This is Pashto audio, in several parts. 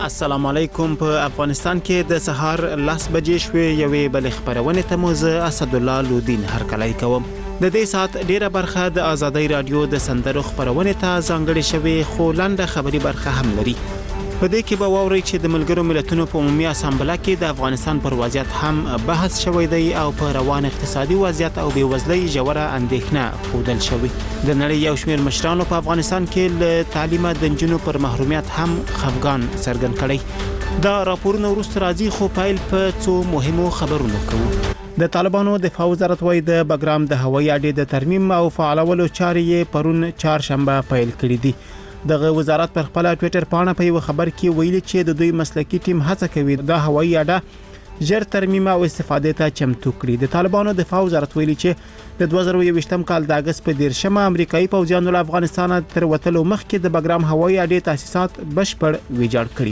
السلام علیکم. په افغانستان کې د سهار 10 بجې شوې یوې بل خبرونه ته مو زه اسد الله لودین هرکلی کوم. د دې سات ډیره برخه د آزادۍ رادیو د سندرو خبرونه ته ځانګړې شوې خو لنډه خبري برخه هم لري. په دې کې به واورئ چې د ملګرو ملتونو په عمومي اسامبله کې د افغانستان پر وضعیت هم بحث شوی دی او په روان اقتصادي وضعیت او بېوزلۍ ژوره اندېښنه ښودل شوې. د نړۍ یو شمېر مشرانو په افغانستان کې له تعلیمه د نجونو پر محرومیت هم خفګان څرګند کړی. دا راپورونه وروسته راځي خو پیل په څو مهمو خبرونو کوو. د طالبانو دفاع وزارت وايي د بګرام د هوایي اډې د ترمیم او فعالولو چارې یې پرون چهارشنبه پیل کړې دي. دغه وزارت پر خپل ټوئیټر پاڼه په یو خبر کې ویلي چې د دوی مسلکي ټیم هڅه کوي د هوایي اډه ژر ترمیم او استفادې ته چمتو کړي. د طالبانو دفاع وزارت ویلي چې د 2021م کال د اگست په 13 امریکایي پوځیانو له افغانستان تر وتلو مخکې د بګرام هوایي اډې تاسیسات بشپړ ویجاړ کړي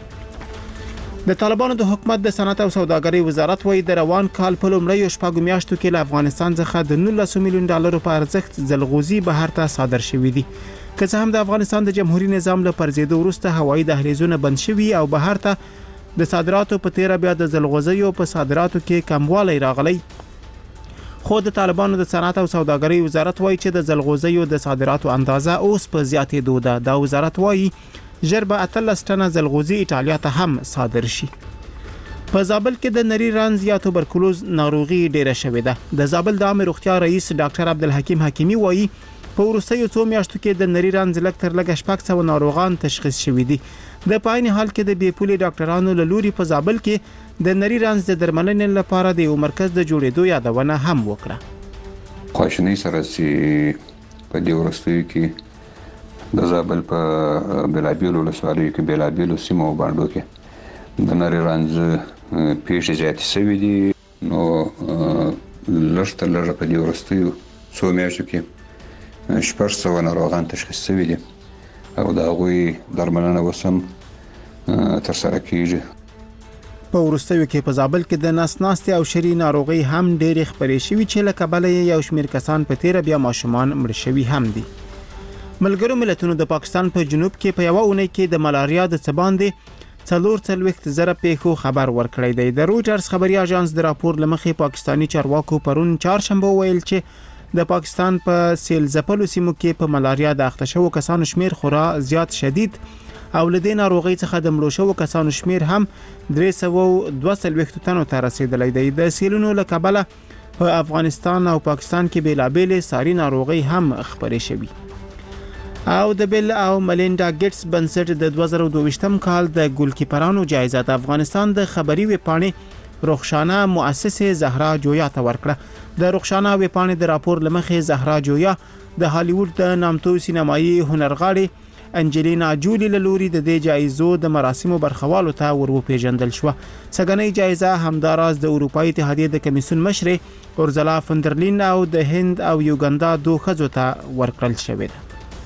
وو. د طالبانو د حکومت د صنعت او سوداګرۍ وزارت وايي د روان کال په لومړیو شپږو میاشتو کې له افغانستان څخه د 19 میلیون ډالرو په ارزښت ځلغوزي بهر ته صادر شوي دي. که څه هم د افغانستان د جمهوریت نظام له پرځېدو وروسته هوایي دهلیزونه بند شوي او بهر ته د صادراتو په تیره بیا د ځلغوزیو په صادراتو کې کموالی راغلی، خو د طالبانو د صنعت او سوداګرۍ وزارت وایي چې د ځلغوزیو د صادراتو اندازه اوس په زیاتېدو ده. دا وزارت وایي ژر به 18 ټنه ځلغوزي ایټالیا ته هم صادر شي. په زابل کې د نری رنځ یا توبرکلوز ناروغي ډیره شوې ده. د زابل د عامه روغتیا رئیس ډاکټر عبدالحکیم حکیمي وایي په وروستیو څو میاشتو کې د نری رنځ لږ تر لږه 600 ناروغان تشخیص شوي دي. د پاین حال کې د بیپولي ډاکټرانو له لوري په زابل کې د نری رنځ د درملنې لپاره د یو مرکز د جوړېدو یادونه هم وکړه. خواشینۍ سره چې په دې وروستیو کې د زابل په بلابیلو ولسوالیو کې بلابیلو سیمو او باندو کې د نری رنځ پیښې زیاتې شوې دي. نو لږ تر لږه په دې وروستیو څو میاشتو کې 600 ناروغان تشخیص شوي دي او د هغوی درملنه اوس هم ترسره کیږي. په وروستیو کې په زابل کې د نس ناستې او شری ناروغي هم ډېرې خپرې شوي چې له کبله یو شمېر کسان په تیره بیا ماشومان مړه شوي هم دي. ملګرو ملتونو د پاکستان په جنوب کې په یوه اونۍ کې د ملاریا د څه باندې 44,000 پیښو خبر ورکړی دی. د رویټرز خبري اژانس د راپور لمخې پاکستانی چارواکو پرون چهارشنبه ویل چې د پاکستان په سیل ځپلو سیمو کې په ملاریا د اخته شوو کسانو شمیر خورا زیات شدید او له دې ناروغۍ څخه د مړو شوو کسانو شمیر هم 322 تنو ته رسیدلی دی. د سیلونو له کبله په افغانستان او پاکستان کې بیلابېلې ساري ناروغۍ هم خپرې شوي. او د بیل او ملینډا ګیټس بنسټ د 2022م کال د ګولکیپرانو جایزه د افغانستان د خبري ویبپاڼې رخشانه مؤسسه زهرا جویا ته ورکړه. د رخشانه ویبپاڼې د راپور لمخې زهرا جویا د هالیوډ د نامتو سینمایي هنرغاړي انجلینا جولی له لوري د دې جایزو د مراسمو برخوالو ته وروپېژندل شوه. سږنۍ جایزه همداراز د اروپایي اتحادیې د کمیسیون مشرې اورزلا فندرلین او د هند او یوګندا دوه ښځو ته ورکړل شوې ده.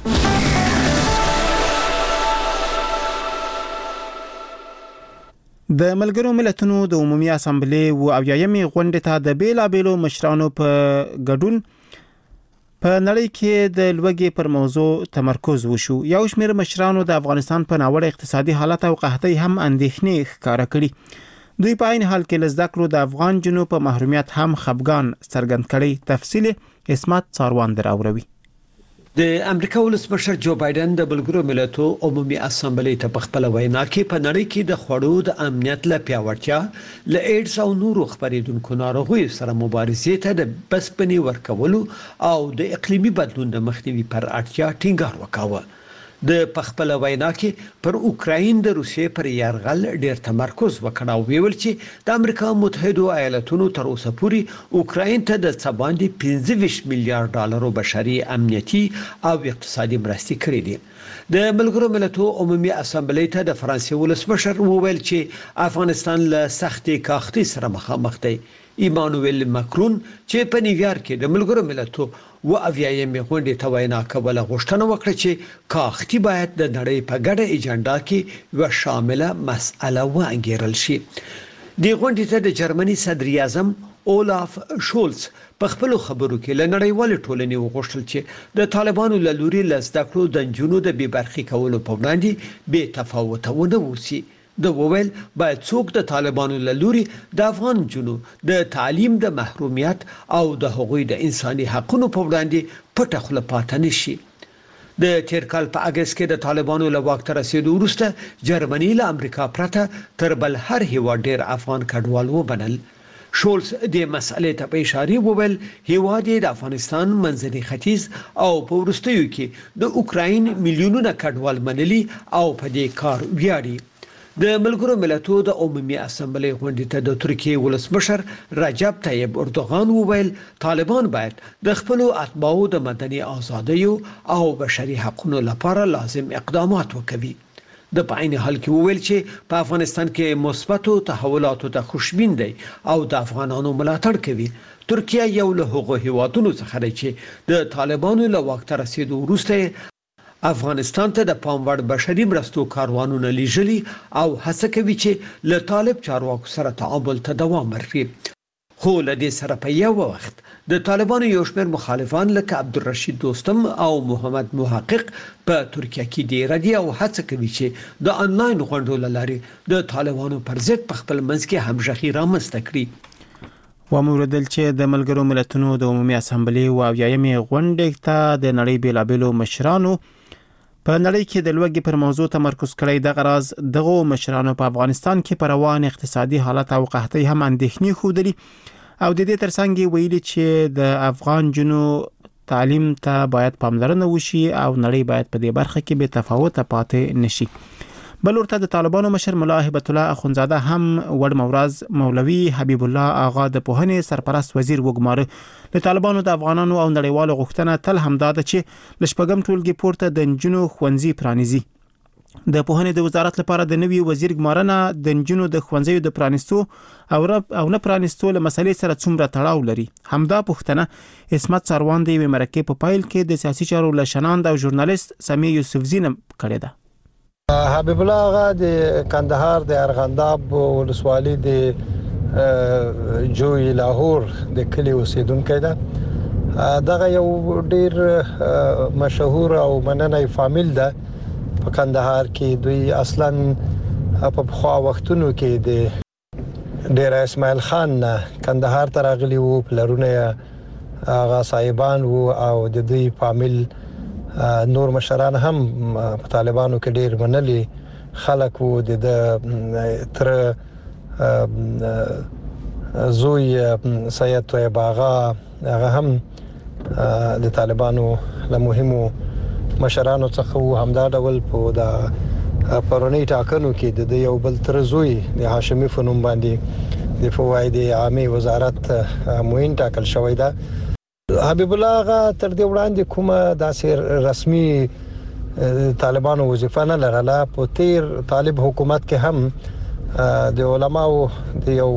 د ملګرو ملتونو د عمومي اسامبلې او اویایمې غونډې ته د بیلابېلو مشرانو په ګډون په نړۍ کې د لوږې پر موضوع تمرکز وشو. یو شمېر مشرانو د افغانستان په ناوړه اقتصادي حالت او قحطۍ هم اندېښنې ښکاره کړي. دوی په عین حال کې له زده کړو د افغان جنو په محرومیت هم خفګان څرګند کړي. تفصیل اسمت څاروان دراوروي. د امریکا ولسمشر جو بایدن د ملګرو ملتونو عمومي اسامبلې ته په خپل وینا کې په نړۍ کې د خوړو د امنیت لپاره پیاوړتیا له ایډز او نورو خپرېدونکو ناروغیو سره مبارزې ته د بسپنې ورکولو او د اقلیمي بدلون د مخنیوي پر اړتیا ټینګار وکاوه. د پخپل وینا کې پر اوکراین د روسیې پر یرغل ډیر تمرکز وکړ او ویل چې د امریکا متحده ایالاتونو تر اوسه پورې اوکراین ته د څه باندې 25 میلیارډ ډالرو بشري امنیتي او اقتصادي مرستې کړې دي. د ملګرو ملتونو عمومي اسامبلې ته د فرانسې ولسمشر وویل چې افغانستان له سختې کاغتي سره مخامخ دی. ایمانوئل ماکرون چې په نیویارک کې د ملګرو ملتونو و اویایمې غونډې ته وینا کوله غوښتنه وکړه چې کاغتي باید د نړۍ په ګډه ایجنډا کې یو شامله مسأله وانګیرل شي. د غونډې ته د جرمني صدر اعظم اولاف شولز په خپل خبرو کې له نړیوال ټولنې وغوښتل چې د طالبانو له لوري له زده کړو د نجونو د بې برخې کولو په وړاندې بې تفاوت ونه وسی. د وویل باید څوک د طالبانو له لوري د افغان جنو د تعلیم د محرومیت او د حقوقي د انساني حقوقو په وړاندې پټه خوله پاتې نشي. د تیر کال په اگست کې د طالبانو له واک ته رسیدو وروسته جرمني له امریکا پرته تر بل هر هیواد ډیر افغان کډوال وبنل. شولز د مسئلې ته په اشاره وویل هیواد د افغانستان منځني ختیځ او په وروستیو کې د اوکراین میلیونونه کډوال منلي او په دې کار ویاړي. د ملګرو ملتونو د عمومي اسامبلې غونډې ته د ترکیې ولسمشر رجب طیب اردوغان وویل طالبان باید د خپل اتباعو د مدني ازادیو او بشري حقوقو لپاره لازم اقدامات وکړي. د پاین حال کې وویل چې په افغانستان کې مثبتو تحولاتو ته خوشبین دی او د افغانانو ملاتړ کوي. ترکیه یو له هغو هیوادونو څخه دی چې د طالبانو له واک ته رسیدو وروسته افغانستان ته د پام وړ بشري مرستو کاروانونه لیږلي او هڅه کوي چې له طالب چارواکو سره تعامل ته دوام ورکړي. خو له دې سره په یو وخت د طالبانو یو شمېر مخالفان لکه عبدالرشید دوستم او محمد محقق په ترکیه کې ډیر دي او هڅه کوي چې د انلاین غونډو له لارې د طالبانو پر ضد په خپل منځ کې همغږي رامنځته کړي. وموردل چې د ملګرو ملتونو د عمومي اسامبلې او یایمې غونډې ته د نړۍ بیلابېلو مشرانو په نړۍ کې د لوږې پر موضوع تمرکز کړی. د غراض دغه مشرانو په افغانستان کې پر روان اقتصادي حالت او قحطۍ هم اندېښنې ښودلې او د دې ترڅنګ ویلي چې د افغان جنو تعلیم ته باید پاملرنه وشي او نړۍ باید په دې برخه کې به تفاوت پاتې نشي. بل ورته د طالبانو مشر ملا هبت الله اخونزاده هم وړ مورز مولوي حبیب الله آغا د پوهنې سرپرست وزیر وګماره د طالبانو د افغانانو او نړیوالو غوښتنه تل همدا ده چې لشپږم ټولګي پورته د نجونو ښوونځي پرانیزي. د پوهنې د وزارت لپاره د نوي وزیر ګمارنه د نجونو د ښوونځیو د پرانیستو او نه پرانیستو له مسلې سره څومره تړاو لري. همدا پوښتنه عصمت سروان د یوې مرکې په پایل کې د سیاسي چارو لشناند او ژورنالیست سمیع یوسفزي نه کړې ده. حبیب الله آغا د کندهار د ارغنداب ولسوالۍ د جوی لاهور د کلی اوسیدونکی ده. دغه یو ډیر مشهور او مننه فامیل ده په کندهار کې. دوی اصلا په خوا وختونو کې د ډیر اسماعیل خان کندهار ته راغلي وو، پلرونه آغا صاحبان وو او د دوی فامیل نور مشران هم په طالبانو کې ډیر منلي خلک وو. د تر زوی سید طیب آغا هغه هم د طالبانو له مهمو مشرانو څخه وو. همدا ډول په د پرونی ټاکنو کې د یو بل تر زوی د هاشمي فنون باندې د فواید عامه وزارت معین ټاکل شوی ده. حبیب الله آغا تر دې وړاندې کومه داسې رسمي طالبانو وظیفه نه لرله. په تیر طالب حکومت کې هم د علماو د یو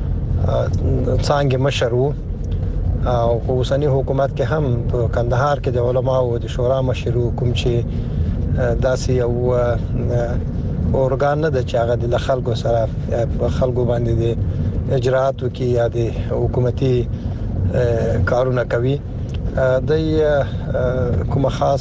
څنګه مشر وو او په اوسنی حکومت کې هم په کندهار کې د علماو د شورا مشر کوم چې داسې یو اورګان نه د چاغه د خلکو سره خلکو باندې د اجراتو کې یا د حکومتي کارونه کوي. د کوم خاص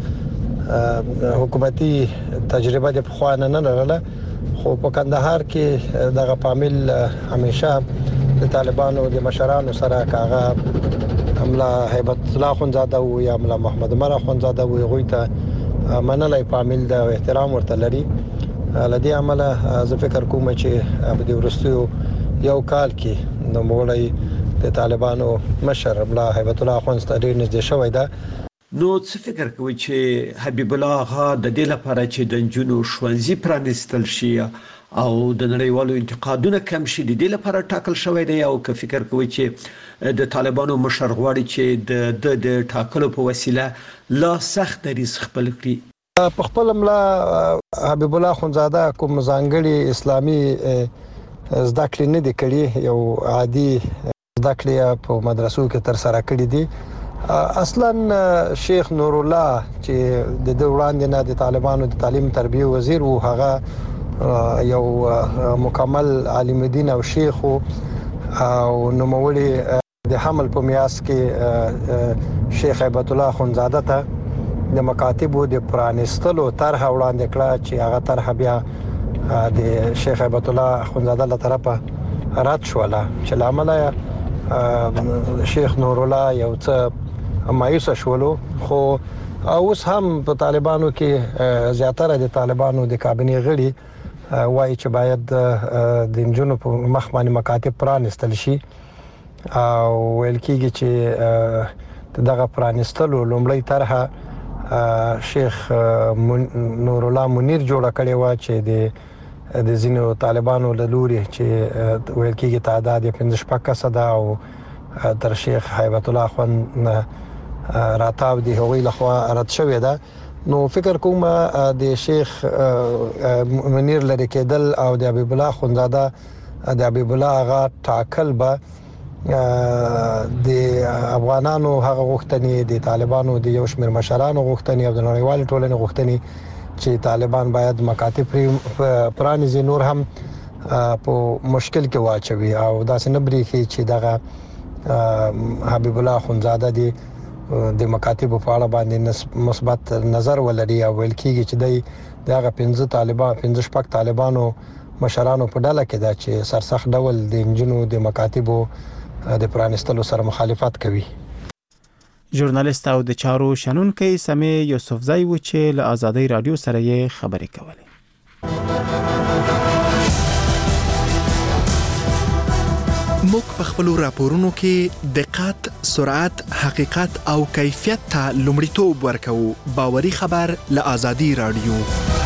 حکومتي تجربه د خوانه نه لرله، خو په کندهار کې دغه فامیل همیشه د طالبانو د مشرانو سره کاغه املا هیبت الله اخونزاده او یا املا محمد عمر اخونزاده وي غوي ته منلای فامیل د احترام ورته لري. لدی عمله زه فکر کوم چې په دې ورستیو یو کال کې د مولای د طالبانو مشر املا هیبت الله اخونزاده ډیر نږدې شوی ده. نو څه فکر کوي چې حبیب الله آغا د دې لپاره چې د نجونو ښوونځي پرانیستل شي او د نړیوالو انتقادونه کم شي د دې لپاره ټاکل شوی دی، او که فکر کوي چې د طالبانو مشر غواړي چې د ټاکلو په وسیله لا سخت دریځ خپل کړي؟ په خپل املا حبیب الله اخونزاده کوم ځانګړي اسلامي زده کړې نه دي کړې، یو عادي زده کړې په مدرسو کې تر سره کړې دي. اصلا شیخ نور الله چې د وړاندې نه د طالبانو د تعلیم تربیه وزیر وو، هغه یو مکمل عالم دین او شیخ او نوموړي د حمل په میاس کې شیخ هیبت الله اخونزاده ته د مکاتبو د پرانستلو طرح وړاندې کړه چې هغه طرح بیا د شیخ هیبت الله اخوندزاده له طرفه رد شوله چې لامل شیخ نور الله یو څه مایوس شولو خو اوس هم په طالبانو کې زیاتره د طالبانو د کابینه غړي وایي چې باید د انجونو په مخ باندې مکاتب پرانستل شي او ویل کېږي چې دغه پرانستلو لومړی طرحه شیخ نور الله منیر جوړ کړی و چې د زینو طالبانو له لوري چې ویل کېږي تعداد 15 کسه ده او تر شیخ هیبت الله اخوند راتاو دی هغوی لخوا رد شوې ده نو فکر کوم د شیخ منیر لري کېدل او د حبیب الله اخوندزاده د حبیب الله هغه ټاکل به د افغانانو هغه غوښتنې د طالبانو د یو شمېر مشرانو غوښتنې او د نړیوال ټولنې غوښتنې چې طالبان باید مکاتب پرانیزي نور هم په مشکل کې واچوي او داسې نه بریخي چې دغه حبیب الله اخوندزاده د مکاتب په اړه باندې مثبت نظر ولري او ویل کېږي چې دغه 15 طالبانو مشرانو په ډله کې دا چې سرسخت ډول د انجنونو د مکاتبو د پرانستلو سره مخالفت کوي. ژورنالیست او د چارو شنونکي سمې یوسفزای و چې له آزادۍ رادیو سره یې خبرې کولې. موږ په خپل راپورونو کې دقت، سرعت، حقیقت او کیفیت ته لومړیتوب ورکوو. باوري خبر له آزادۍ رادیو.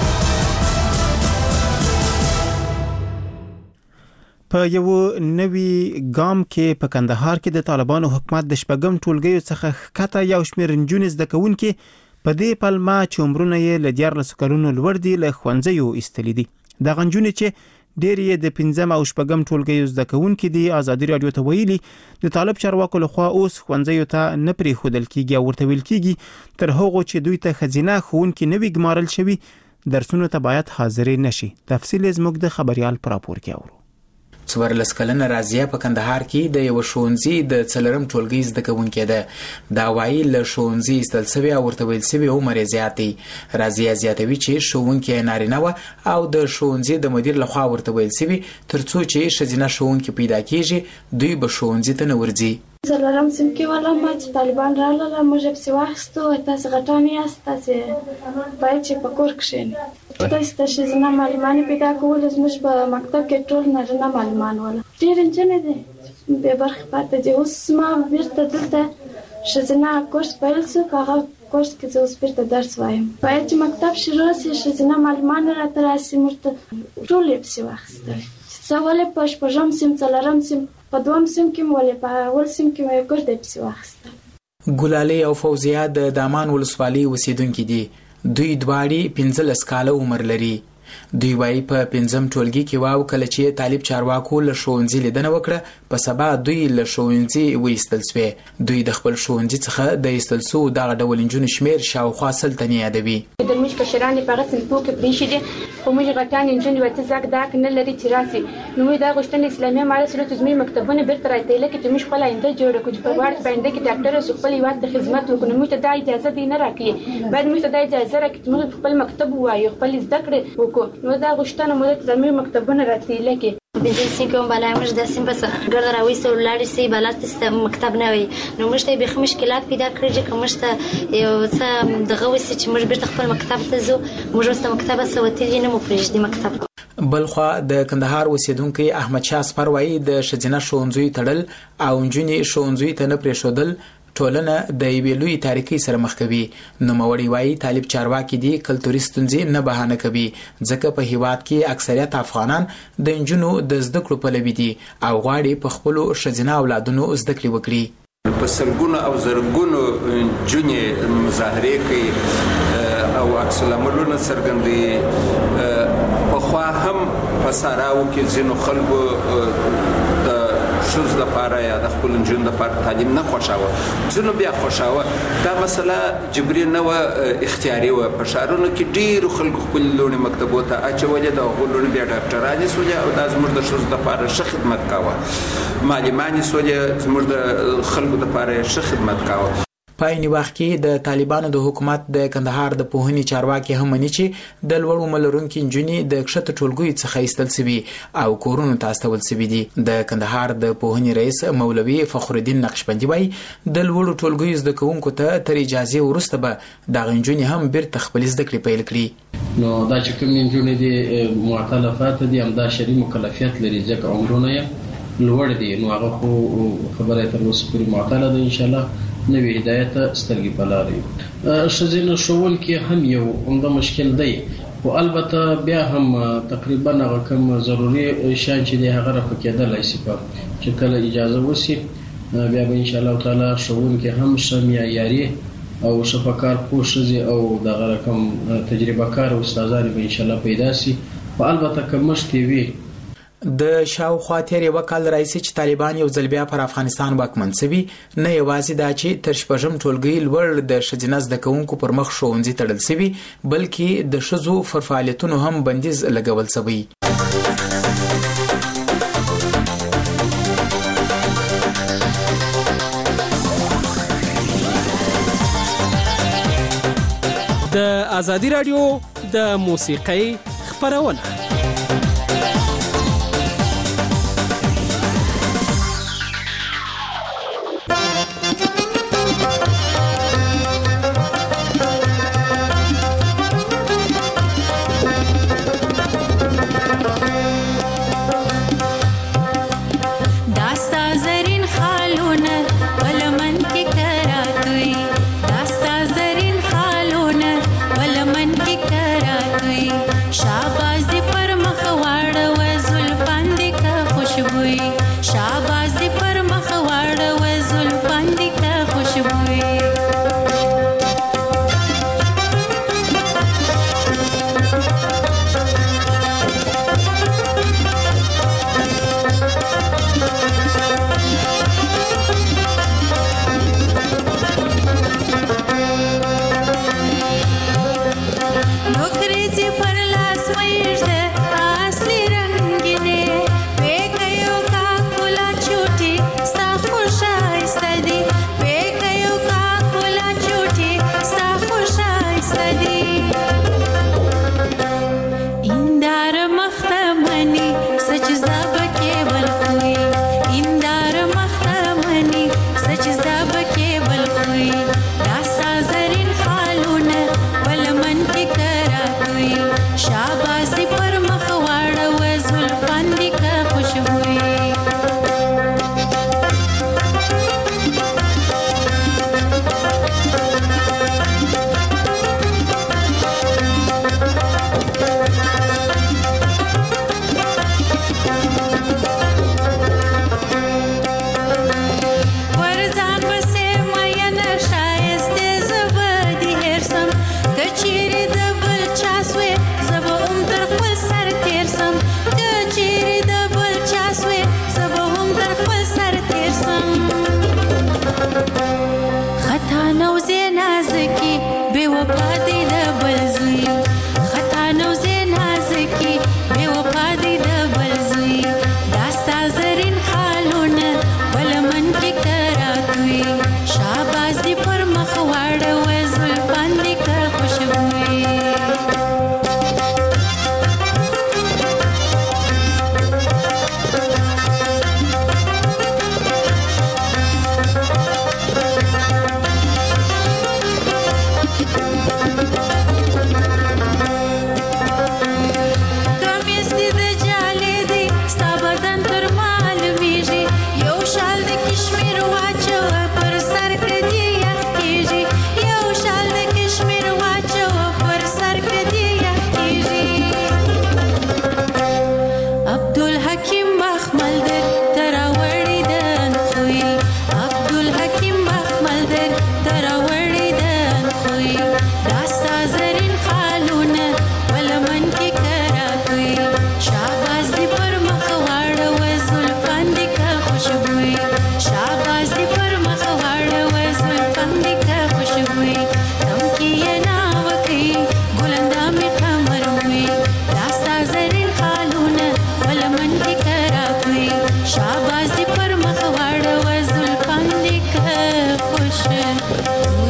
په یو نوی ګام کې په کندهار کې د طالبانو حکومت د شپږم ټولګیو څخه ښکته یو شمېر نجونې زده کوونکي په دې پلمه چې عمرونه یې له 14 کلونو لوړ دي له ښوونځیو ایستلي دي. دغه نجونې چې ډېر یې د 5م او شپږم ټولګیو زده کوونکي دي ازادي رادیو ته ویلي د طالب چارواکو لخوا اوس ښوونځیو ته نه پرېښودل کېږي او ورته ویل کېږي تر هغو چې دوی ته ښځینه ښوونکي نه وي ګمارل شوي درسونو ته باید حاضرې نشي. تفصیل زموږ د خبريال پر راپور کې اورو. څوارلس کلنه رازیه په کندهار کې د یو ښوونځي د 4م ټولګي زده کوونکې ده. دا وایي له ښوونځي ایستل شوی او ورته ویل شوی عمر یې زیات دی. رازیه زیاتوي چې ښوونکې نارینه وه او د ښوونځي د مدیر لخوا ورته ویل شوي تر څو چې ښځینه ښوونکې پیدا کېږي دوی به ښوونځي ته نه ورځي. څلورم صنف کې ولم چې طالبان راغله موږ یې پسې واخیستو تاسې غټان یاست تاسې باید چې په کور کښېنئ. تاسې ته ښځینه معلمانې پیدا کول زموږ په مکتب کې ټول نارینه معلمان ول. ډېر نجونې دي بې برخې پاتې دي. اوس ما بیرته دلته ښځینه کورس پیل شو په هغه کورس کې زه اوس بیرته درس وایم. باید چې مکتب شروع شي ښځینه معلمان راته راشي موږ ته ټول یې پسې واخیستل. زه ولې په شپږم صنف 4م صنف په 2م صنف کې ولې په اول صنف کې مې ګرد پسې واخیستل. ګلالۍ او فوزیه د دامان ولسوالۍ اوسیدونکي دي. دوی دواړې 15 کاله عمر لري. دوی وايي په 5م ټولګي کې واو کله چې طالب چارواکو له ښوونځي لیدنه وکړه په سبا دوی له ښوونځي وایستل شوې. دوی د خپل ښوونځي څخه د ایستل شو دغه ډول نجونې شمېر شاوخوا 100 تنې یادوي. د موږ کشرانې په هغه صنفو کې پرېښي دي خو موږ غټان نجونې ورته زاک داک نه لري چې راسي. نو موږ دا غوښتنه اسلامي امارت سره زموږ مکتبونه بیرته راټیله کړي چې موږ خپل آینده جوړه کړو چې په وړ باندې کې ډاکټر او خپل هیواد ته خدمت وکړو. موږ ته دا اجازه دی نه راکړي باید موږ ته دا اجازه راکړي چې موږ خپل مکتب وایو خپل زده کړې وکړو. نو دا غوښتنه موږ ته زموږ مکتبونه راټیله کړي. بنځین کوم بلای موږ د سیم بس ګرد راويسو لاړ سي بلات مکتب نه وي. نو موږ ته به مشکلات پیدا کړی چې کوم څه یو څه دغه وسی چې موږ بیرته خپل مکتب ته ځو. موږ واست مکتب سوتې نه مو پرېږدي مکتب. بلخوا د کندهار اوسیدونکي احمد شاه سپروي د ښځینه ښوونځي تړل او نجونې ښوونځي ته نه پرېښودل ټولنه د یوې لوی تاریخي سره مخ کوي. نوموړی وايي طالب چارواکي دي کلتوري ستونزې نه بهانه کوي ځکه په هیواد کې اکثریت افغانان د نجونو د زده کړو پلوي دي او غواړي په خپلو ښځینه اولادونو زده کړې وکړي. په سلګونو او زرګونو نجونې مظاهرې کوي او عکس العملونه څرګندوي. پخوا هم په ساراو کې ځینو خلکو د ښځو لپاره یا د خپل نجونو لپاره تعلیم نه خوښاوه. ځینو بیا خوښاوه. دا مسله جبري نه وه اختیاري وه. په ښارونو کې ډېرو خلکو خپلې لوڼې مکتبو ته اچولې. د هغو لوڼې بیا ډاکټرانې شولې او دا زموږ د ښځو لپاره ښه خدمت کاوه. معلمانې شولې زموږ د خلکو لپاره ښه خدمت کاوه. په عین وخت کې د طالبانو د حکومت د کندهار د پوهنې چارواکي هم مني چې د لوړو ملرونکو انجونې د کښته ټولګي څخه ایستل شوی او کورونو ته استول شوی دي. د کندهار د پوهنې رئیس مولوي فخر الدین نقشبندي وایي د لوړو ټولګي زده کوونکو ته تر اجازه وروسته به د انجونې هم بیرته خپل زده کړې پیل کړي. نو دا چې کوم انجونې دي معتلفات دي هم دا شری مکلفیت لري ځکه عمرونه یې لوړ دي. نو هغه خو خبره تر اوسه پورې معتله ده. ان شاء الله نوې هدایت سترګې په لار وي. ښځینه ښوونکي هم یو عمده مشکل دی خو البته بیا هم تقریبا هغه کوم ضروري شیان چې دی هغه رفع کېدلی شي چې کله اجازه وشي بیا به ان شاء الله تعالی ښوونکي هم ښه معیاري او ښه په کار پوه ښځې او دغه رقم تجربه کار استادان به ان شاء الله پیدا شي. خو البته کمښت یې وي. د شاوخوا تیر یو کال راځي چې طالبان یو ځل بیا پر افغانستان واکمن شوي. نه یوازې دا چې تر شپږم ټولګي لوړ د ښځینه زده کوونکو پر مخ ښوونځي تړل شوي بلکې د ښځو پر فعالیتونو هم بندیز لګول شوی. د ازادي رادیو د موسیقۍ خبرونه.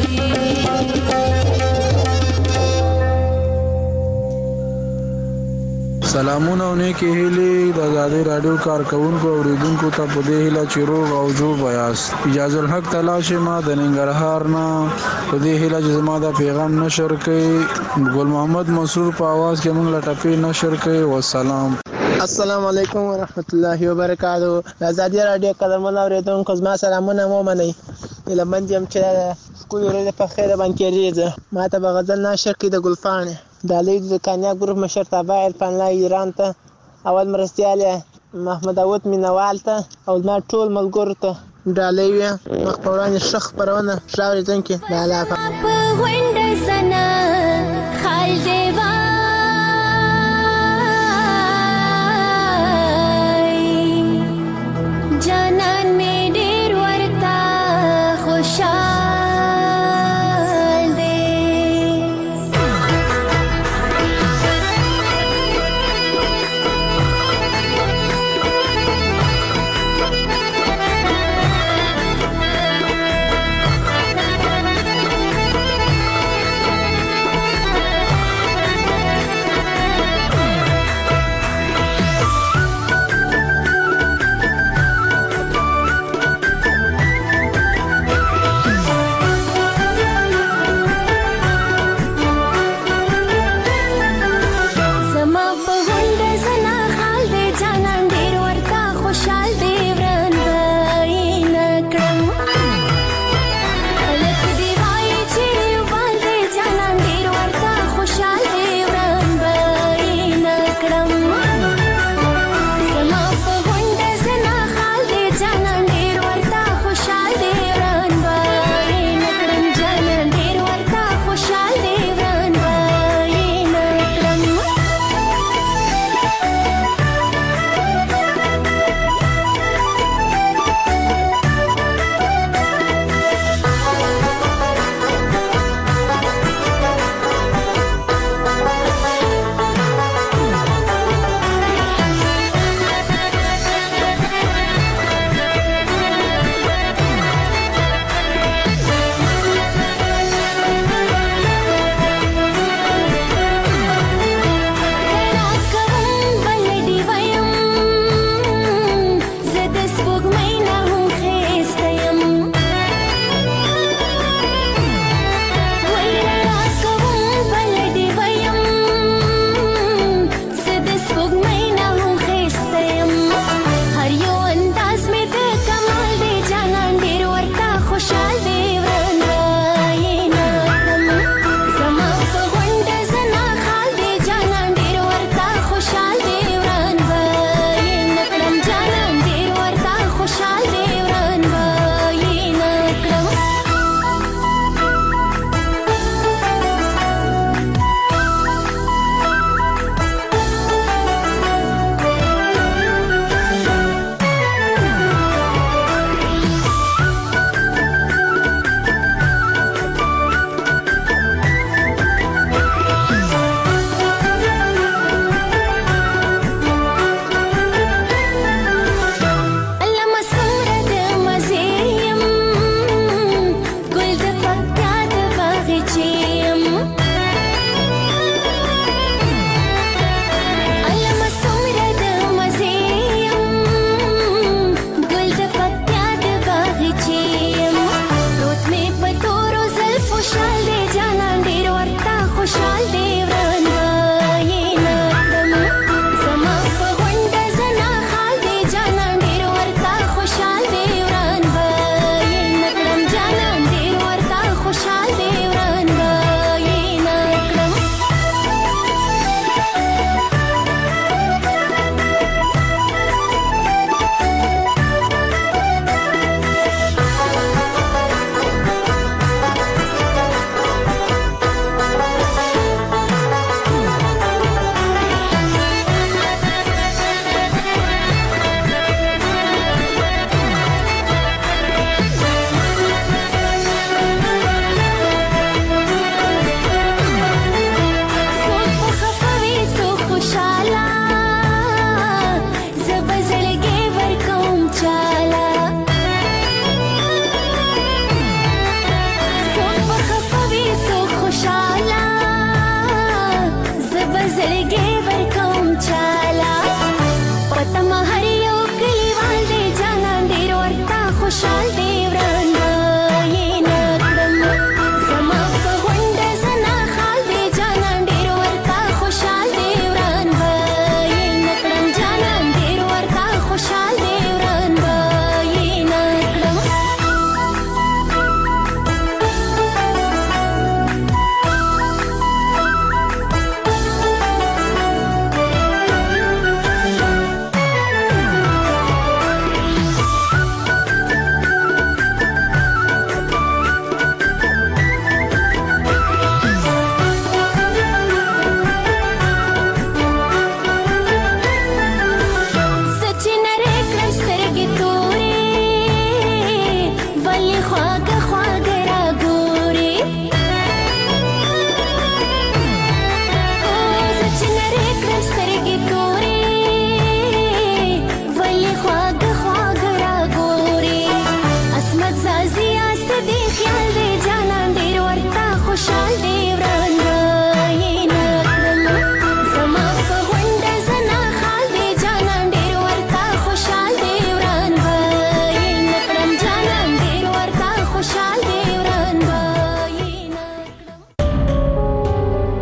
سلامونه او نیکی هیلې د آزادۍ رادیو کارکونکو او اوریدونکو ته په دې هیله چې روغ او جوړ بیاست. اجازه الحق تلاش ما د ننګرهار نه په دې هیله چې زما د پیغام نشر کړي. ګل محمد منصور په आवाज کې موږ لټپې نشر کړي. والسلام. السلام علیکم ورحمت الله وبرکاتہ. آزادۍ رادیو قدرمن اوریدونکو زما سلامونه مو منئ. لمن یم چې کوی ورځ په خیر باندې کېږي. ما ته به غزل نشر کړي د ګلفان د لید د کانیا ګروپ مشر تابع عرفان الله ایران ته اول مرستيال محمد داوود مینوال ته او ما ټول ملګرو ته ډالۍ مخ په وړاندې شخ پرونه شاوري ځنکه د علاقه په وینډ سنا خال دیوا جانان می ډیر ورتا خوشا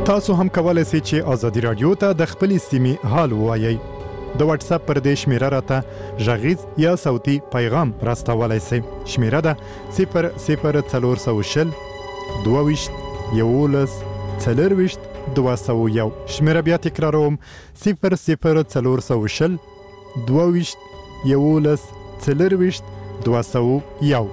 تاسو هم کولای شئ چې ازادي رادیو ته د خپلې سیمې حال ووایئ. د واتس اپ پر دې شمیره راته غږیز یا صوتي پیغام راستولای شئ. شمیره ده 00420 22 11 40 201. شمیره بیا تکراروم 00420 22 11 40 201.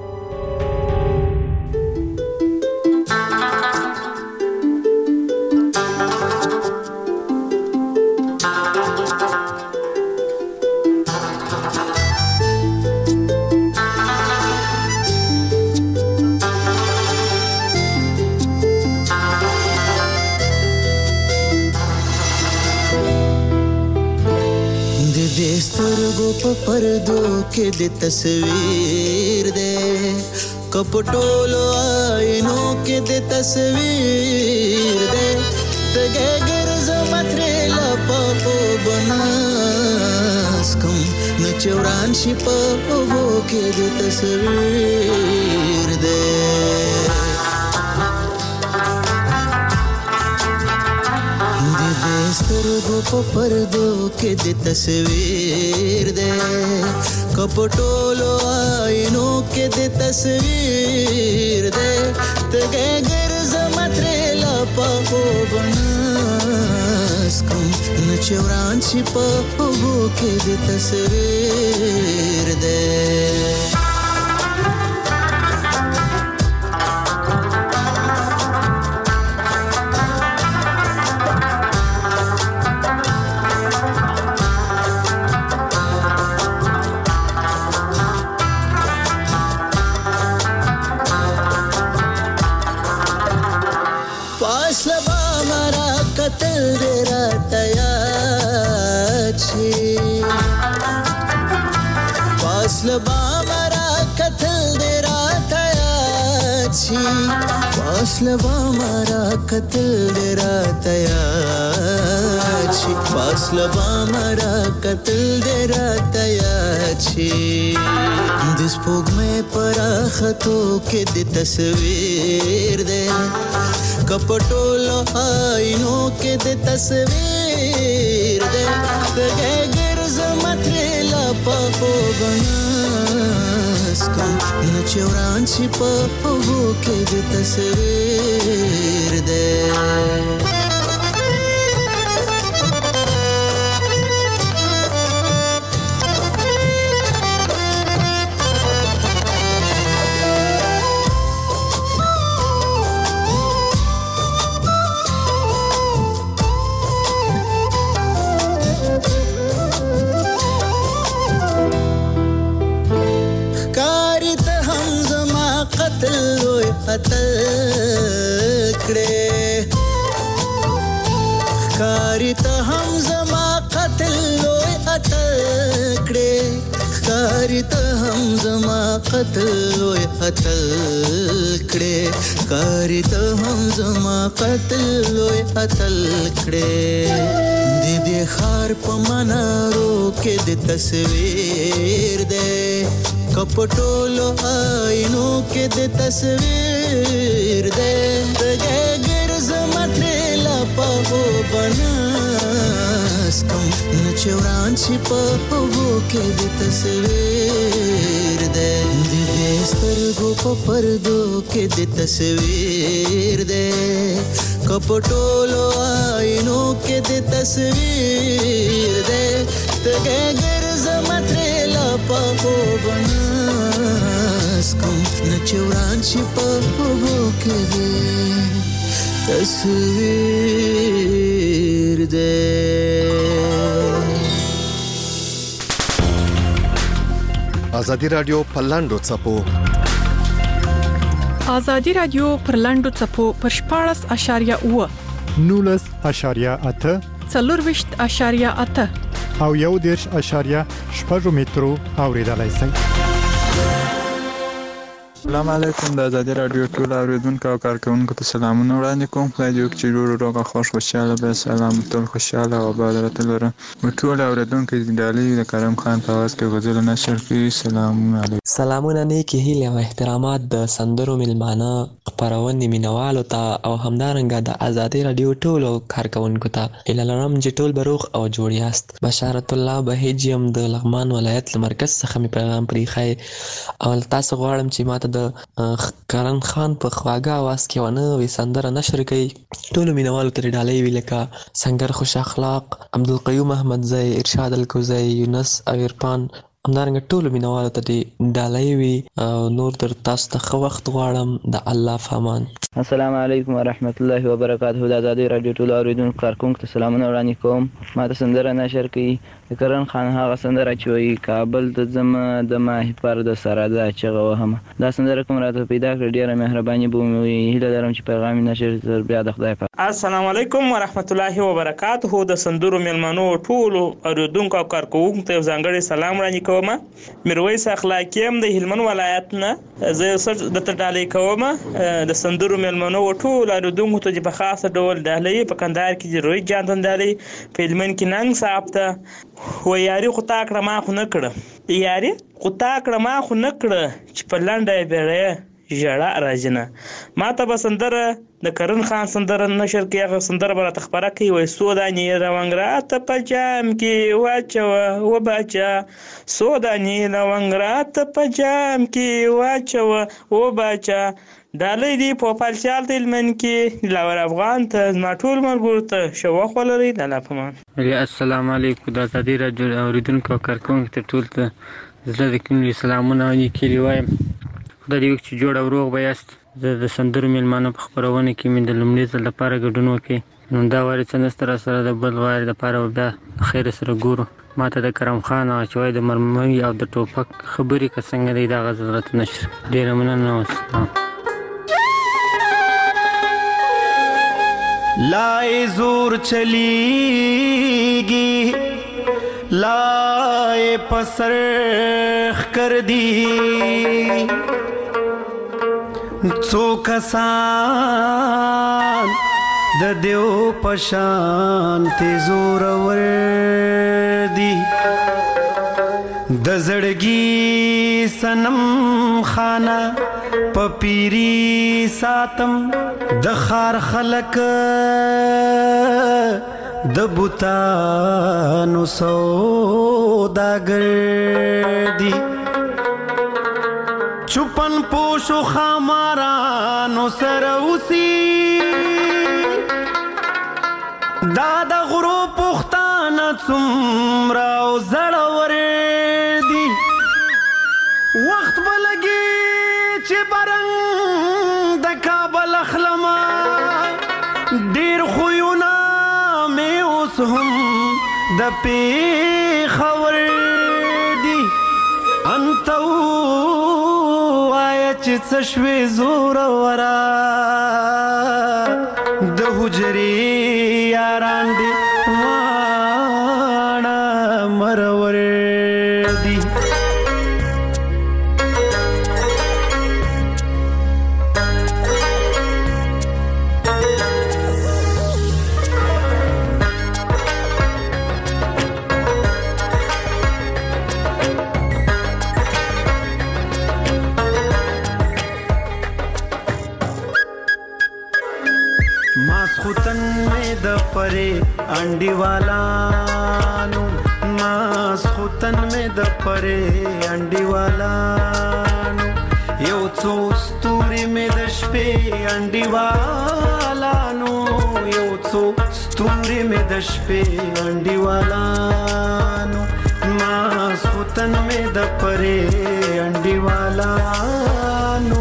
पर्दो के दे तस्वीर दे कपटोलो आईनों के दे तस्वीर दे तगे गिरज मतरेला पापो बनास्कम नचौरान शिपापो के दे तस्वीर दे स्तरगो को पर्दो के दे तस्वीर दे कपटोलो आईनों के दे तस्वीर दे तगे गिरज मतरेला पापो बनास्कम नचौरान शिपापो के दे तस्वीर दे पासलबा मारा कत्ल देरा तयाची पासलबा मारा कत्ल देरा तयाची दिसपोग में पराखतो के दे तस्वीर दे कपटोलो आईनों के दे तस्वीर दे तगे गिरज मतरेला पापो बनास्कम नचौरान शिपापो के दे तस्वीर दे خاریت هم زما قتل لوی اتکړه خاریت هم زما قتل لوی اتکړه خاریت هم زما قتل لوی اتکړه دې خار په منارو کې د تصویر دې کپټولو آینو کې د تصویر دې دغه ګرز متریلا په بناسکم نچوران شي په کې د تصویر دې دې سترګو په پردو کې د تصویر دې کپټولو آینو کې د تصویر دې دغه ګرز متریلا په بناسکم نچوران شي په کې د تصویر دې ازادي رادیو پلاندو چپو ازادي رادیو پرلاندو چپو پر 14.8 19.8 40.8 او 1.8 مترو اوریدلای شئ. السلام علیکم د آزادي رادیو ټول اوریدونکو او کارکونکو ته سلامونه وړاندې کوم. خدای دې وکړي چې روغ خوش خوشاله به سلام ټول خوشاله او آباد لره. ټول اوریدونکو د ډالۍ د کرم خان په आवाज کې غزل نشر کړي. سلامونه علیکم. سلامونه نیکی هیله او احترامات د سندرو ملمانه خبرونه مینوالو ته او همدارنګه د آزادي رادیو ټول کارکونکو ته اله لرم چې ټول بروغ او جوړ یاست. بشارت الله بهجیم د لغمان ولایت مرکز څخه می پیغام پریخای او تاسو غواړم چې ماته د کرن خان په خواږه आवाज کې ونه وي سندره نشر کړي. ټول مینوالو ته ډالۍ وی لکه سنگر خوش اخلاق، عبدالقیوم احمد زئی، ارشاد الکوزئی، یونس او عرفان، همدارنګه ټول مینوالو ته ډالۍ وی او نور در تاسو ته ښه وخت غواړم. د الله فامان. السلام علیکم ورحمت الله وبرکاته. د آزادي رادیو ټول اوریدونکو کارکونکو ته سلامونه وړاندې کوم. ماته سندره نشر کړي د کرن خان هغه سندره چې وایي کابل ته ځم د ماهي پر د سره دا چغه وهم. دا سندره کوم راته پیدا کړ ډیره مهرباني به مې هیله لرم چې پیغام نشر تر بیا د خدای په. السلام علیکم ورحمت الله وبرکاته. د سندرو ملمنو ټول اوریدونکو او کارکونکو ته ځانګړي سلام وړاندې کوم. میرویس اخلاقی هم د هلمند ولایت نه زه سر د ډالۍ کوم. د سندرو ملمنو ټول اوریدونکو ته په خاصه ډول ډالۍ په کندهار کې روي جانتن ډالۍ په هلمند کې ننګ صاحب ته و یاري خو تا کړه ما خو نه کړه یاري خو تا کړه ما خو نه کړه چې په لنډه بیړۍ ژړا راځنه. ما ته به سندره د کرن خان سندره نشر کې هغه سندره به راته خپره کوي وایي سوداني لونګ راته په جام کې واچوه و باچا سوداني لونګ راته په جام کې واچوه و باچا. ډالۍ دی په پالچال تلمن کې لاور افغان ته ما ټول مرګور ته شوق ولري. د الله په امان. السلام علیکم. د آزادي رادیو اوریدونکو کارکونکو ته ټول ته زړه د کومې سلامونه لیکلي وایم. خدای دې وکړي چې جوړ او روغ به یاست. زه د سندرو میلمانو په خپرونه کې مې د لومړي ځل لپاره ګډون وکړي. نو دا وارې څه نشته راسره د بل وارې دپاره بیا خیر سره ګورو. ما ته د کرم خان هغه چې وایي د مرمۍ او د ټوپک خبرې که څنګه دی دا غزل راته نشر. ډېره مننه. والسلام. لائے زور چلیگی لائے پسرخ کر دی څو کسان د دیو پشان ته زور ور دی د زړګي سنم خانه پپیری ساتم د خار خلق د بوتانو سوداګر دی چوپن پوشو خامارانو سره اوسي دا د غرو پختانه څومره او زړور دی وخت بلګي چې برنګ د کابل اخلما ډیر خوونه مې اوس هم د پیښور دی انته وایه چې څه شوې زورورا د حجرې یاران دې واړه مرور دی ماسخوتن میں دپرے انڈی والانو ماسخوتن میں دپرے انڈی والانو یو څو ستوري میں د شپې انډي والانو یو څو ستوري میں د شپې انډي والانو ماسخوتن میں دپرے انډي والانو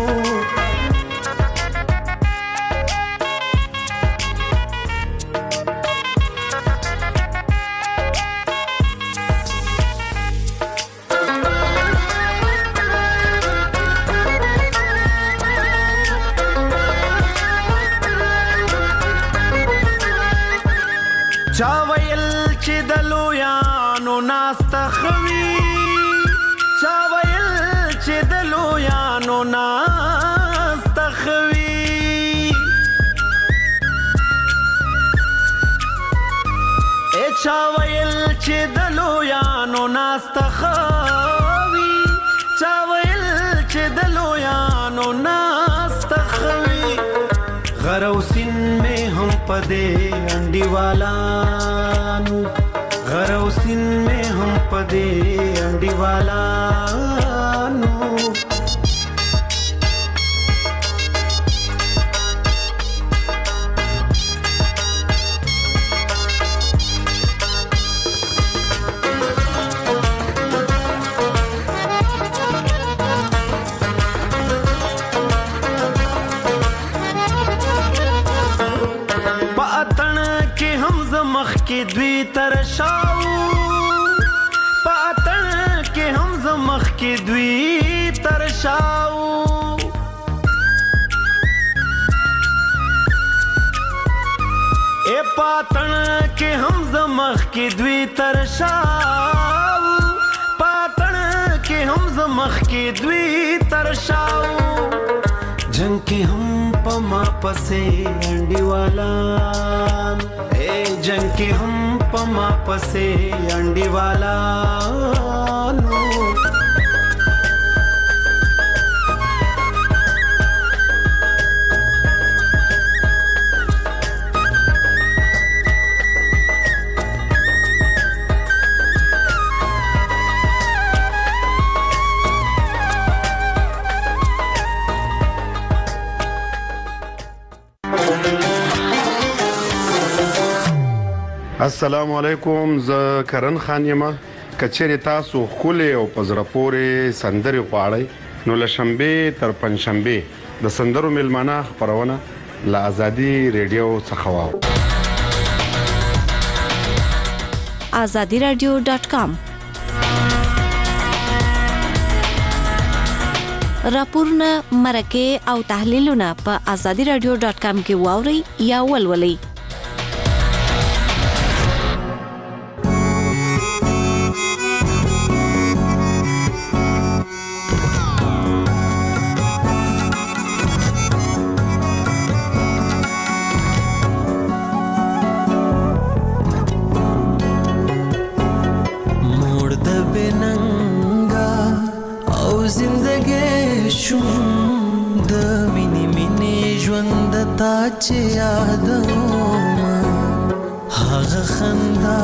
چاویل چې د لویانو ناسته خوي چاویل چې د لویانو چا ویل چې د لویانو ناسته خوي چا ویل چې د لویانو ناسته خوي غر او سین مې هم پدې انډیوالانو غر او سین مې هم پدې انډیوالانو دوی ترشاو پاتن کې هم زمخ کې دوی ترشاو اے پاتن کې هم زمخ کې دوی ترشاو پاتن کې هم زمخ کې دوی ترشاو جنگ کې هم پما پسې انډیوالان جنگ کی ہم پما پسے انڈیوالانو السلام علیکم زه کرن خان یم کچېرې تاسو خولې او پزره پورې سندرې غواړئ نو له شنبې تر پنځشنبې د سندرو میلمانه خپرونه له ازادي ریډیو څخه واورئ azadiradio.com راپورونه مرکه او تحلیلونه په azadiradio.com کې واورئ یا ولولئ چې یادوم هغه خندا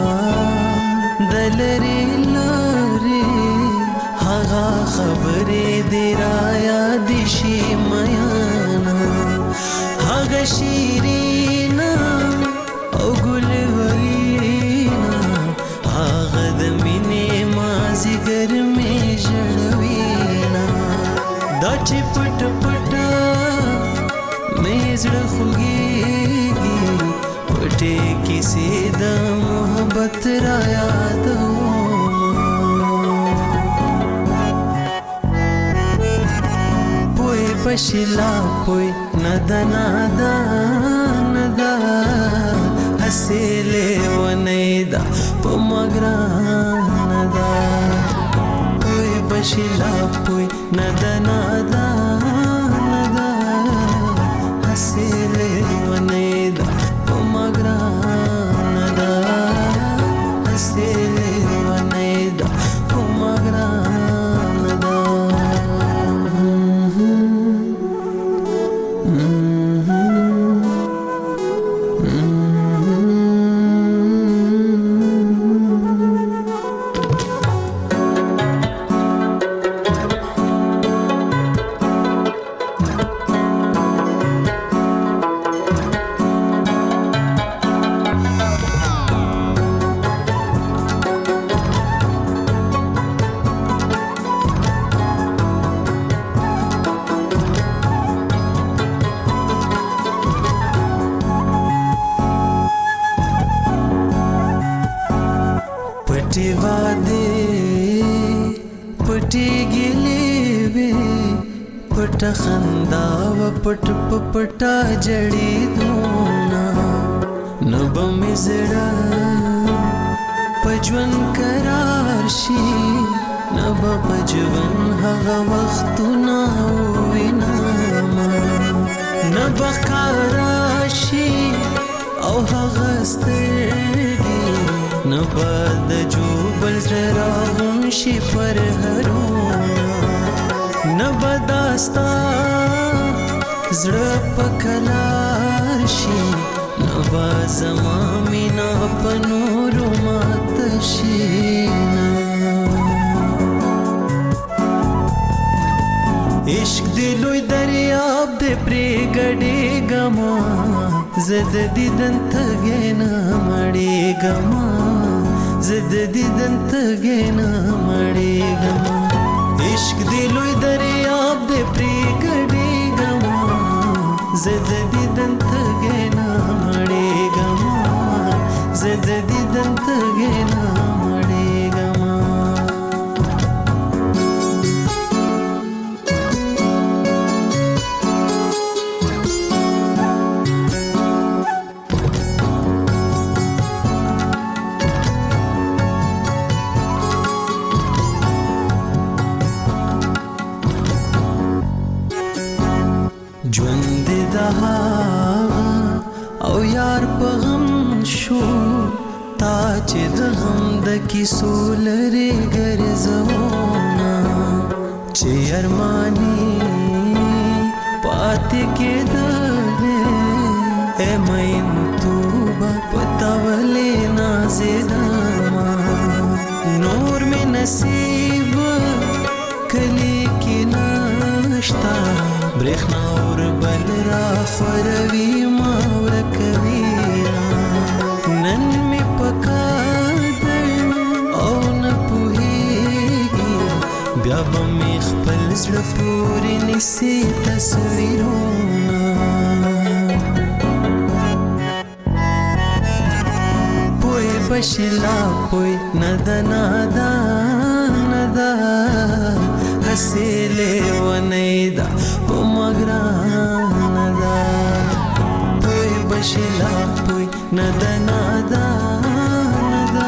دلري لوري هغه خبرې دی را یاد شي میانا هغه شیرینا او ګلورینا هغه د مینې مازی ګرمې ژړوینا دا چې پټ پټ زړه خوږیږي پټې کیسې د محبت را یادوم پوی پشلا پوی ندا ندا ندا حسیلې ونیدا په مګران دا پوی پشلا پوی ندا ندا حسیلې ونیدا په مګران دا حسیلې ونیدا په مګران دا خندا و پټ پټا جړې دونا نب مزړه پجون قرار شي نب پجون هغه وختونه وینا نب قرار شي او هغه ستړي نباد جوبل زراغون شي پر هرونا نبداستا زړه پکلار شي نبا زما مینا پنورو مات شي عشق دی لوی دریاب دی پری گڑی گما زد دیدن تگینا مڑی گما زد دیدن تگینا مڑی گما عشق دی لوی دریاب دی پری گڑی گما زد دیدن تگینا مڑی گما زد دیدن تگینا مڑی گما ژوند دها او یار په غم شو تا چې د غم د کیسو لري ګرځونا چې ارمانی پاتې کېدلې مین توبه پتاولې نازېدما نور مې نصیب کلی کې نشتا برېښنا اور بل را خوروي ما ورکوي نن مې پکادر او نه پوهېږي بیا به مې خپل زړه پورې نیسي تصویرونه پوی بشلا پوی ندا ندا ندا حسیلې ونیدا په مګرانه دا پوی بشلا پوی ندا ندا ندا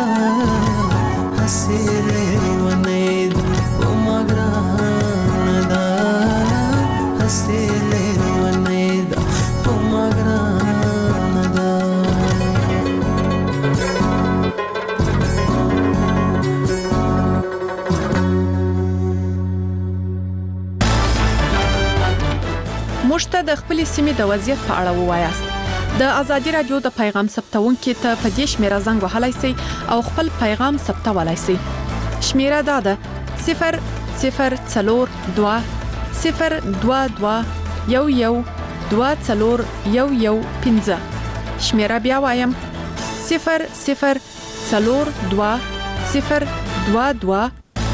حسیلې ونیدا په مګرانه دا حسیلې ونیدا په مګرانه دا موږ ته د خپلې سیمې د وضعیت په اړه ووایاست د ازادي رادیو د پیغام ثبتونکو ته په دې شمیره زنګ وهلای شئ او خپل پیغام ثبتولای شئ شمیره دا ده 0042 022 112415 شمیره بیا وایم 0042 022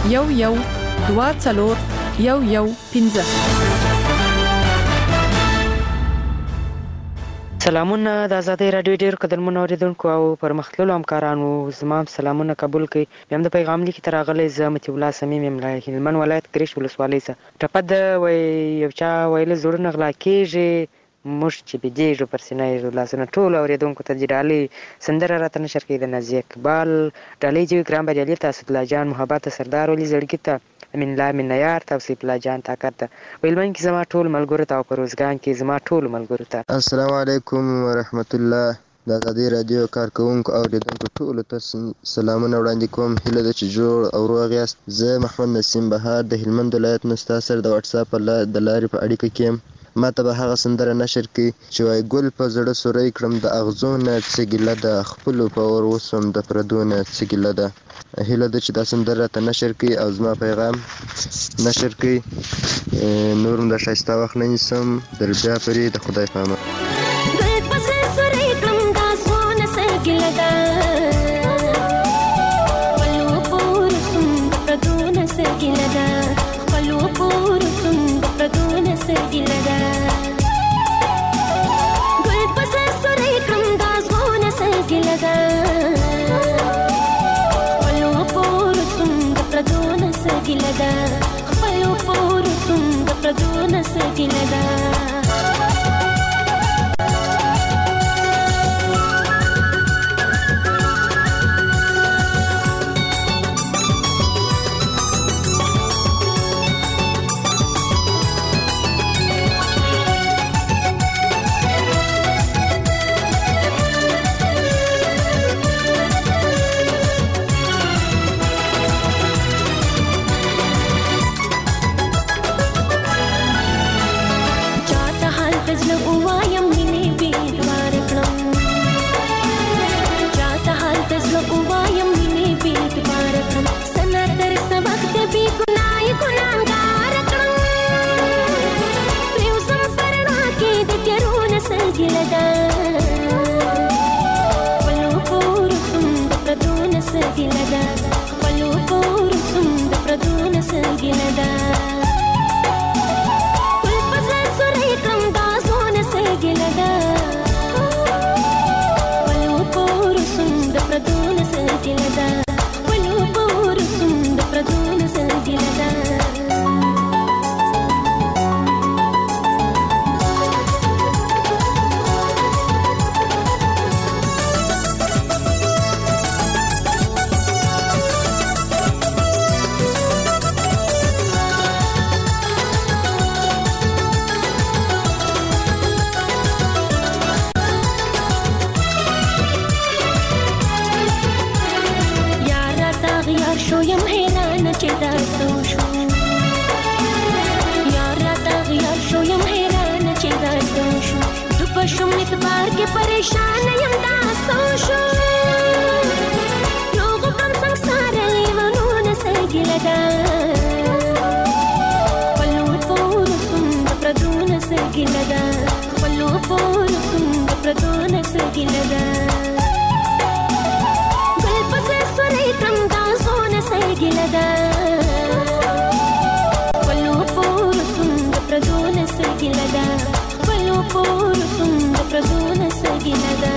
112415 سلامونه د آزادۍ رادیو ډیر قدرمنو اوریدونکو او پرمختللو همکارانو زما سلامونه قبول کړئ بیا د پیغام لیک تر غلې زمتي الله سمیم ملای هلمن ولایت کریش ولسوالۍ څخه ټپد وای یو چا ویل زړه نغلا کیږي مش چې بيجو پر سینې لاسونه ټول اوریدونکو ته جړالي سندره راته نشر کړي د نازي اقبال ډالۍ جو کرام بجلی تاسو الله جان محبت سردار ولي زړګی ته من لا من یار توصیف لا جان طاقت ویلمن کی زما ټول ملګرو ته او پروزګان کی زما ټول ملګرو ته السلام علیکم ورحمت الله د آزادۍ رادیو کارکونکو او اوریدونکو ټول ته سلامونه وړاندې کوم هیله ده چې جوړ او روغ یاست زه محمد نسیم بهار د هلمند ولایت نستا سره د واتس اپ د لارې په اړیکه کې ما ته به هغه سندره نشر کړي چې وای ګل په زړه سوري کړم د اغزونه څګله د خپل په ور وسم د پردونه څګله ده هیله ده چې دا سندره ته نشر کړي او زما پیغام نشر کړي نورم د شایسته وخت نه نیسم در بیا پرې د خدای پامه ګل په زړه سوري کړم د اغزونه څګله ده خپل پور سم پردونه څګله ده خپل پور سم پردونه څګله ده ګل په زړه سوري کړم د اغزونه څګله ده خپل پور سم پردونه څګله ده خپل پور سم پردونه څګله ده سګیله ده خپلو پورو سم د پردو نه سګیله ده خپلو پورو سم د پردو نه سګیله ده ګل په زړه سوری کړم دا زونه سګیله ده خپلو پورو سم د پردو نه سګیله ده خپلو پورو سم د پردو نه سګیله ده شویم حیران چې دا څو شو یار راته غیار شویم حیران چې دا څو شو دوبه شوم اعتبار کې پریشان یم دا څو شو یو غوږم سنګسار لیوانونه سګیله ده خپلو پورو سم د پردو نه سګیله ده خپلو پورو سم د پردو نه سګیله ده ګل پسې سورې کړم دا زونه سګیله ده خپلو پورو سم د پردو نه سګیله ده خپلو پورو سم د پردو نه سګیله ده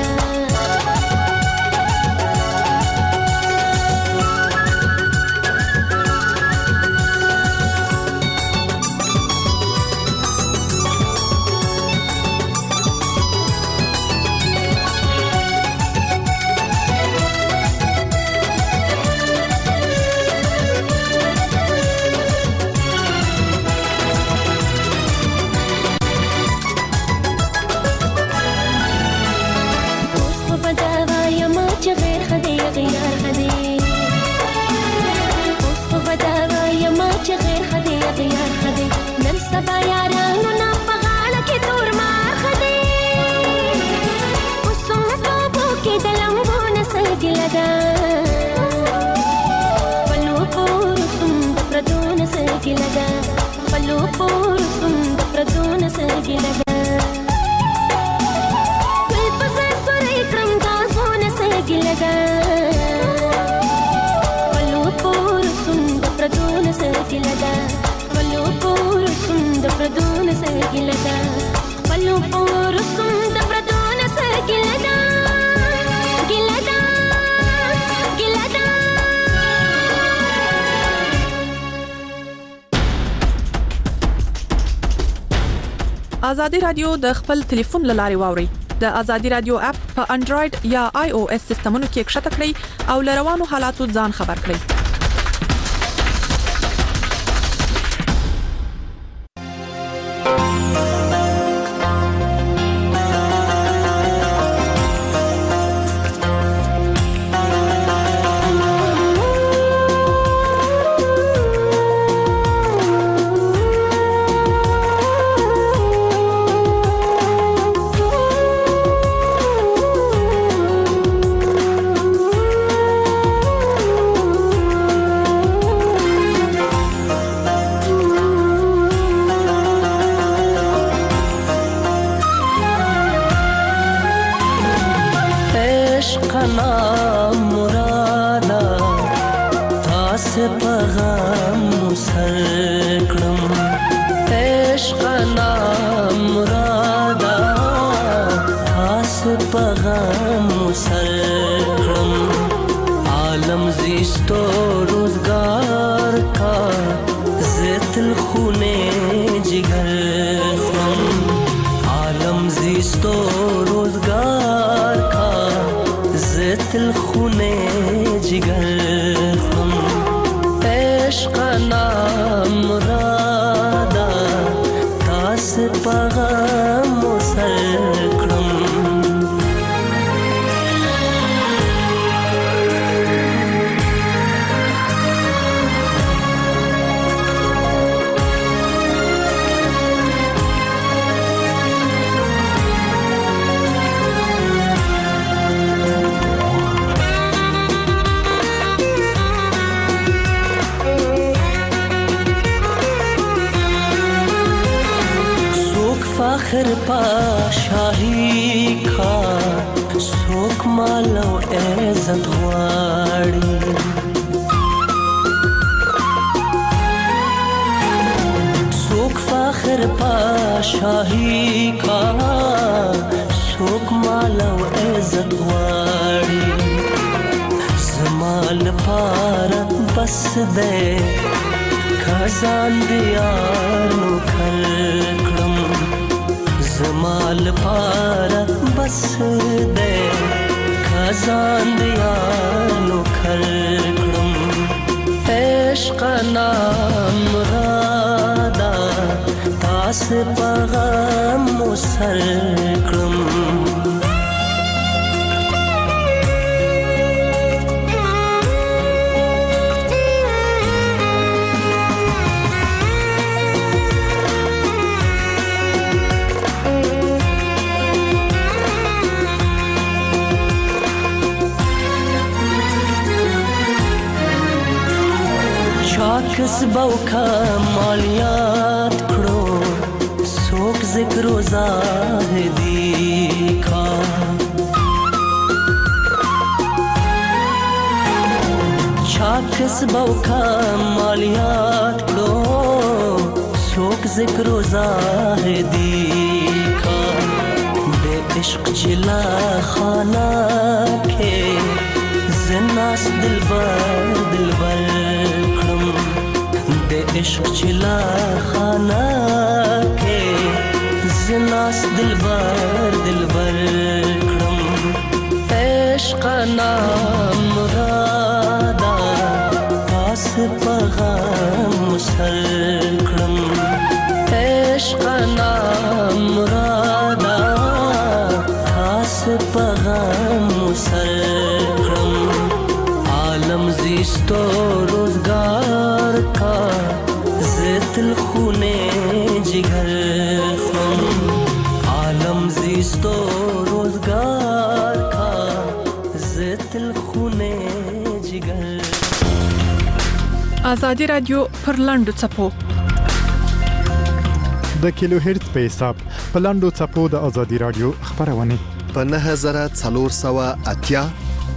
ازادي رادیو د خپل ټلیفون لاري واوري د ازادي رادیو اپ په انډراید یا آی او اس سیستمونو کې ښکته کړئ او لروانو حالاتو ځان خبر کړئ کا څوک مال او عزت غواړي څوک فخر پاشاهي کا څوک مال او عزت غواړي زما لپاره بس دی خزان دیار نو کړم زما لپاره بس دی خزان دیار نو کړم عشق نام رادا تاس پیغام مسر کړم کسبو کمالیات کړو څوک ذکر و زاهدی کا چا کسبو کمالیات کړو څوک ذکر و زاهدی کا د عشق چلا خانه کې زناس دلبر دلبر عشق چلا خانہ کے زناس دلبر دلبر کرم عشق نام مرادا پاس پیغام سر کرم عشق نام مرادا پاس پیغام سر کرم عالم زیستو روزگار کا زتل خونے جگر خم عالم زیستو روزگار کا زتل خونے جگر آزادی رادیو پر لاندو چپو د کیلو هرتز په حساب په لاندو چپو د آزادی رادیو خبرونه په 9480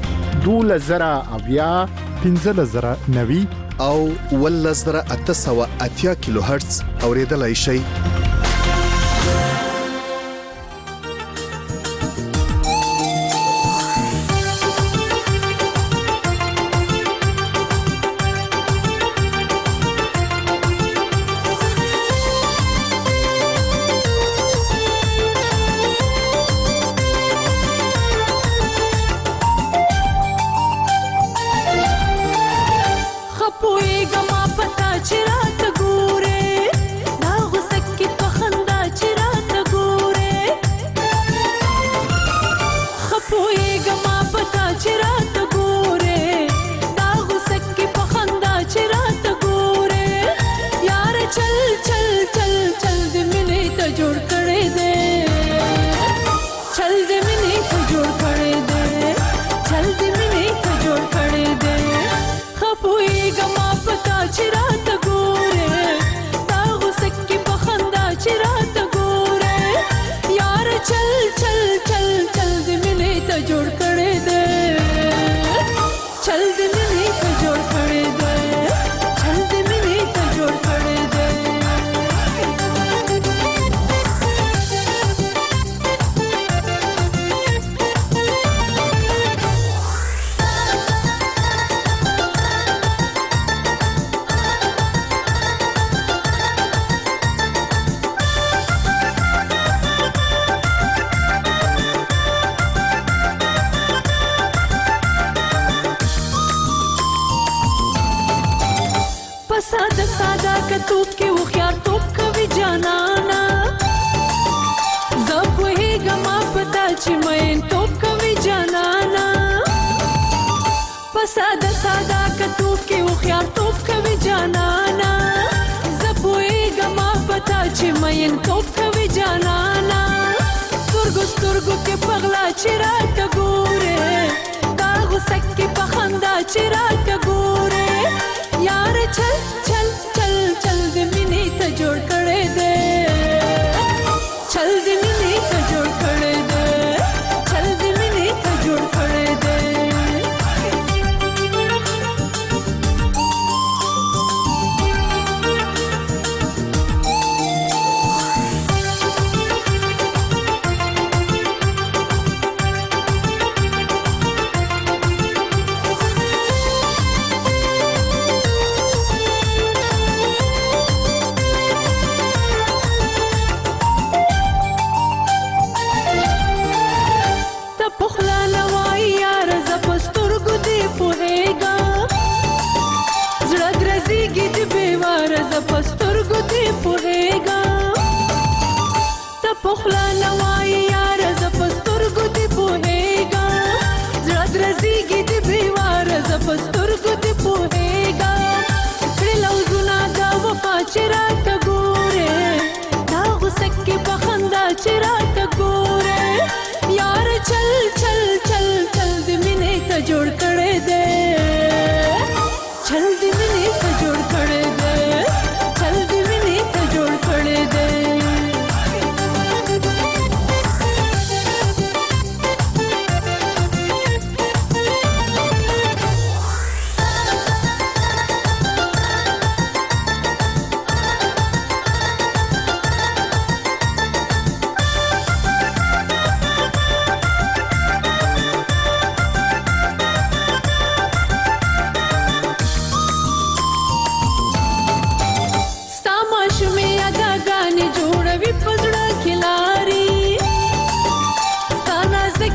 2000 1590 او 1880 کیلو هرتز اوریدلای شئ سترګو کې پغلا چې راته ګوره دا غوسه کې په خندا چې راته ګوره یار چل چل چل چل د مینې ته جوړ کړې ده چل د مینې ته جوړ کړې ده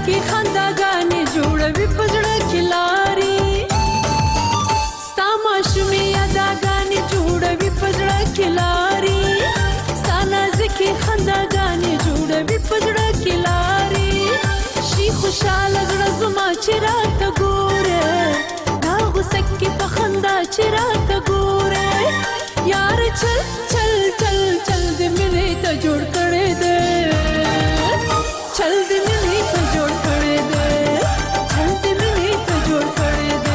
زکی خنداګانې جوړوي پزړه کې لاري ستا ماشومې یاداګانې جوړوي پزړه کې لاري ستا نازکې خنداګانې جوړوي پزړه کې لاري شي خوشاله زړه زما چې راته ګوره دا غوسه کې په خندا چې راته ګوره یار چل چل چل چل دې مینې ته جوړ کړې دې چل دې مینې ته جوړ کړې دې چل دې مینې ته جوړ کړې دې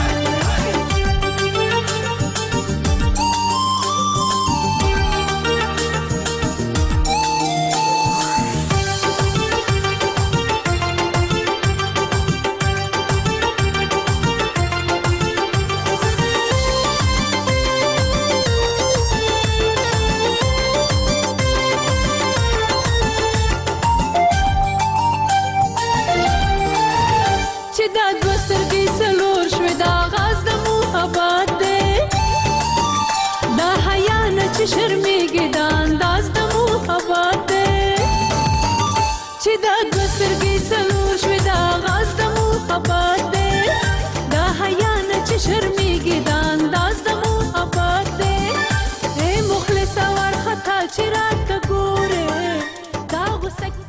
شرمېږي دا انداز د محبت دی چې دا دوه سترګې څلور شوې دا آغاز د محبت دی دا حیا نه چې شرمېږي دا انداز د محبت دی ای مخلصه وارخطا چې راته ګورې دا غوسه